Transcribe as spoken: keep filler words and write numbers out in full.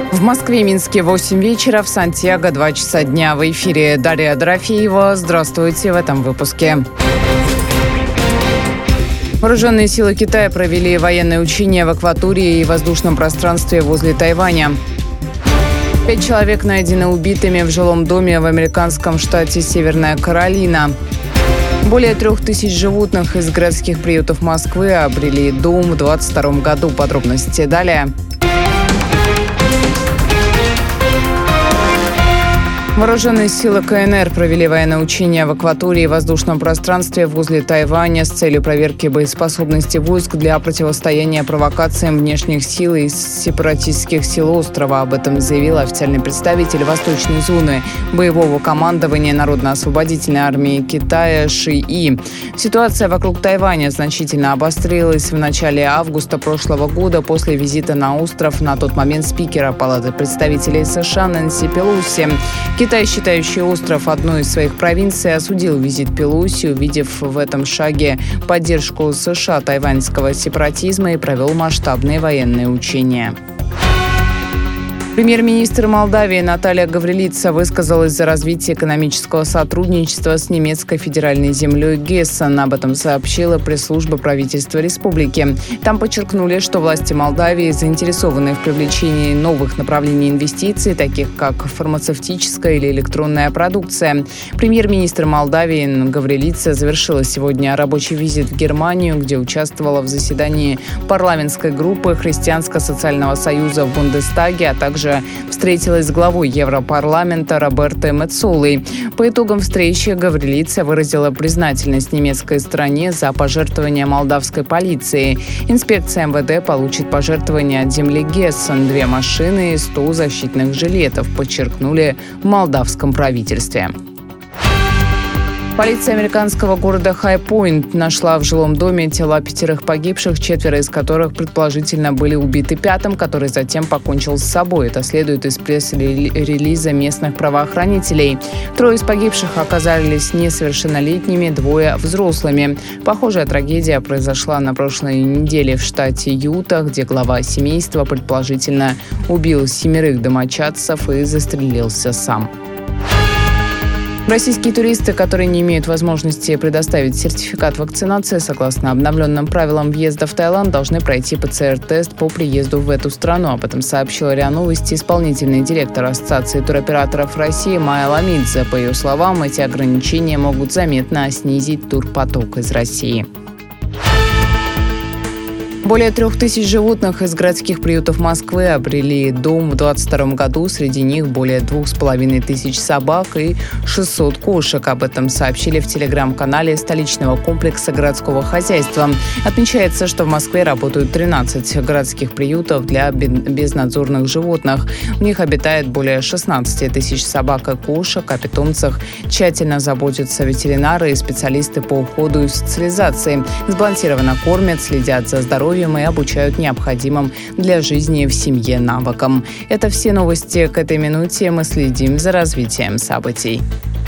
В Москве и Минске восемь вечера, в Сантьяго два часа дня. В эфире Дарья Дорофеева. Здравствуйте в этом выпуске. Вооруженные силы Китая провели военные учения в акватории и воздушном пространстве возле Тайваня. Пять человек найдены убитыми в жилом доме в американском штате Северная Каролина. Более трех тысяч животных из городских приютов Москвы обрели дом в двадцать втором году. Подробности далее. Вооруженные силы КНР провели военное учение в акватории и воздушном пространстве возле Тайваня с целью проверки боеспособности войск для противостояния провокациям внешних сил и сепаратистских сил острова. Об этом заявил официальный представитель Восточной зоны боевого командования Народно-освободительной армии Китая Ши И. Ситуация вокруг Тайваня значительно обострилась в начале августа прошлого года после визита на остров на тот момент спикера Палаты представителей США Нэнси Пелоси. Китай, считающий остров одной из своих провинций, осудил визит Пелоси, увидев в этом шаге поддержку США тайваньского сепаратизма, и провел масштабные военные учения. Премьер-министр Молдавии Наталья Гаврилица высказалась за развитие экономического сотрудничества с немецкой федеральной землей Гессен. Об этом сообщила пресс-служба правительства республики. Там подчеркнули, что власти Молдавии заинтересованы в привлечении новых направлений инвестиций, таких как фармацевтическая или электронная продукция. Премьер-министр Молдавии Гаврилица завершила сегодня рабочий визит в Германию, где участвовала в заседании парламентской группы Христианско-социального союза в Бундестаге, а также встретилась с главой Европарламента Роберто Меццолой. По итогам встречи Гаврилица выразила признательность немецкой стороне за пожертвования молдавской полиции. Инспекция эм вэ дэ получит пожертвования от земли Гессен, две машины и сто защитных жилетов, подчеркнули в молдавском правительстве. Полиция американского города Хай-Пойнт нашла в жилом доме тела пятерых погибших, четверо из которых предположительно были убиты пятым, который затем покончил с собой. Это следует из пресс-релиза местных правоохранителей. Трое из погибших оказались несовершеннолетними, двое – взрослыми. Похожая трагедия произошла на прошлой неделе в штате Юта, где глава семейства предположительно убил семерых домочадцев и застрелился сам. Российские туристы, которые не имеют возможности предоставить сертификат вакцинации, согласно обновленным правилам въезда в Таиланд, должны пройти пэ цэ эр-тест по приезду в эту страну. Об этом сообщила РИА Новости исполнительный директор Ассоциации туроператоров России Майя Ламидзе. По ее словам, эти ограничения могут заметно снизить турпоток из России. Более трех тысяч животных из городских приютов Москвы обрели дом в двадцать втором году. Среди них более двух с половиной тысяч собак и шестьсот кошек. Об этом сообщили в телеграм-канале столичного комплекса городского хозяйства. Отмечается, что в Москве работают тринадцать городских приютов для безнадзорных животных. В них обитает более шестнадцати тысяч собак и кошек. О питомцах тщательно заботятся ветеринары и специалисты по уходу и социализации. Сбалансированно кормят, следят за здоровьем и обучают необходимым для жизни в семье навыкам. Это все новости к этой минуте. Мы следим за развитием событий.